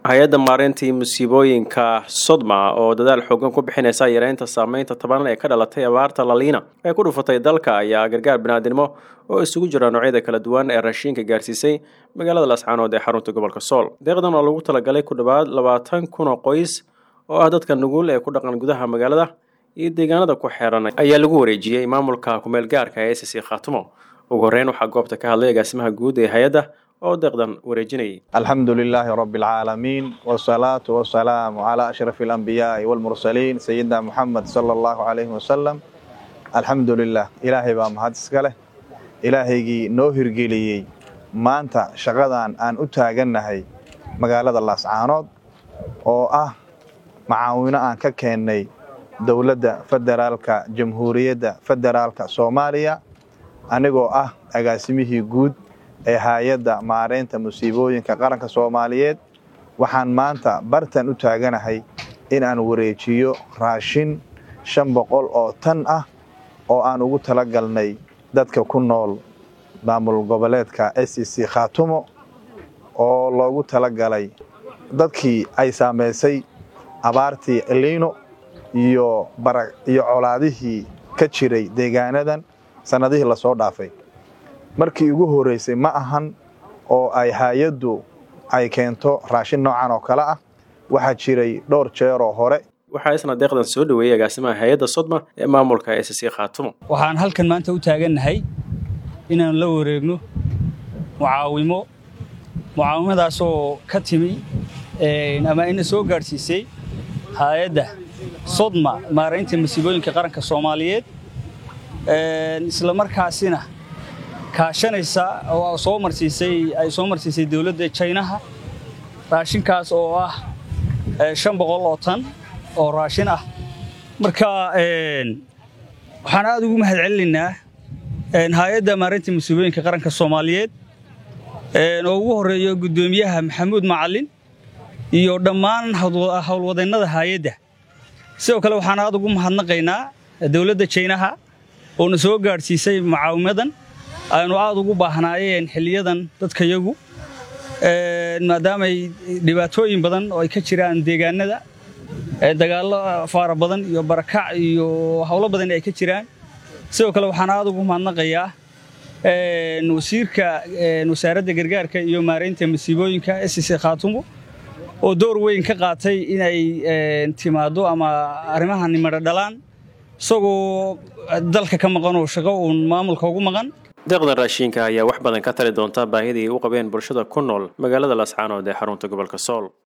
hay-adda maareyntii musiibooyinka Sodma oo dadaal xooggan ku bixinaysa yareynta saameynta taban ee ka dhalatay abaarta La Niña ee ku dhufatay dalka ayaa gargaar bini'aadanimo oo isugu jira noocyada kala duwan ee raashinka gaarsiisay magaalada Laascaanood ee xarunta gobolka Sool. Deeqdan oo lagu talagalay ku dhawaad 20,000 oo qoys oo ah dadka nugul ee ku dhaqan gudaha magaalada iyo deegaanada ku xeeran ayaa lagu wareejiyay maamulka ku meel gaarka ee SSC Khaatumo. ugu horeyn waxa goobta ka hadlay agaasimaha guud ee hay'adda oo deeqdan wareejinay. Alxamdulilaahi rabbil caalamiin wasalaatu wasalaamu ala ashrafil anbiyaa wal mursaliin sayyidina Muhammad sallallahu alayhi wasallam. Alxamdulillaah ilaahay baa mahad iska leh. Ilaahaygi noo hirgeliyay maanta shaqadan aan u taaganahay magaalada Laascaanood oo ah macaawino aan ka keenay dawladda federaalka jamhuuriyadda federaalka Soomaaliya anigoo ah agaasimihii guud ee hay'adda maareynta musiibooyinka qaranka Soomaaliyeed. Waxaan maanta bartan u taaganahay in aan wareejiyo raashin 500 oo tan ah oo aan ugu talagalnay dadka ku nool maamul goboleedka SSC Khaatumo oo loogu talagalay dadkii ay saameysay abaartii La Niña iyo colaadihii ka jiray deegaanadan sanadihii la soo dhaafay. Markii ugu horeysay ma ahan oo ay hay'addu ay keento raashin noocan oo kala ah, waxa jiray dhowr jeer oo hore. Waxa isna deeqdan soo dhaweeyay agaasimaha hay'adda Sodma ee maamulka SSC Khaatumo. Waxaan halkan maanta u taaganahay inaan la wareegno mucaawimadaas oo ka timi ama in soo gaarsiisay hay'adda Sodma maareynta musiibooyinka qaranka Soomaaliyeed isla markaasina kaashanaysa oo ay soo marsiisay dawladda Chinaha raashinkaas oo ah 500 oo tan oo raashin ah. Marka waxaan aad ugu mahadcelinaynaa hay'adda maareynta musiibooyinka qaranka Soomaaliyeed oo ugu horeeyo gudoomiyaha Maxamuud Macallin iyo dhammaan hawlwadeennada hay'adda. Sidoo kale waxaan aad ugu mahadnaqaynaa dawladda Chinaha oo na soo gaarsiisay macaawimadan aynu aad ugu baahnaayeen xiliyadan dadkayagu maadaama ay dhibaatooyin badan oo ay ka jiraan deegaanada dagaallo fara badan iyo barakac iyo hawlo badan ay ka jiraan. Sidoo kale waxaan aad ugu mahadnaqayaa wasiirka wasaaradda gargaarka iyo maareynta musiibooyinka SSC Khaatumo oo door weyn ka qaatay inay timaado ama arrimahan nimada dhalaan isagoo dalka ka maqan oo shaqo uu maamulka ugu maqan. Deeqdan raashinka ayaa wax badan ka tali doonta baahida ay u qabeen bulshada ku nool magaalada Laascaanood ee xarunta gobolka Sool.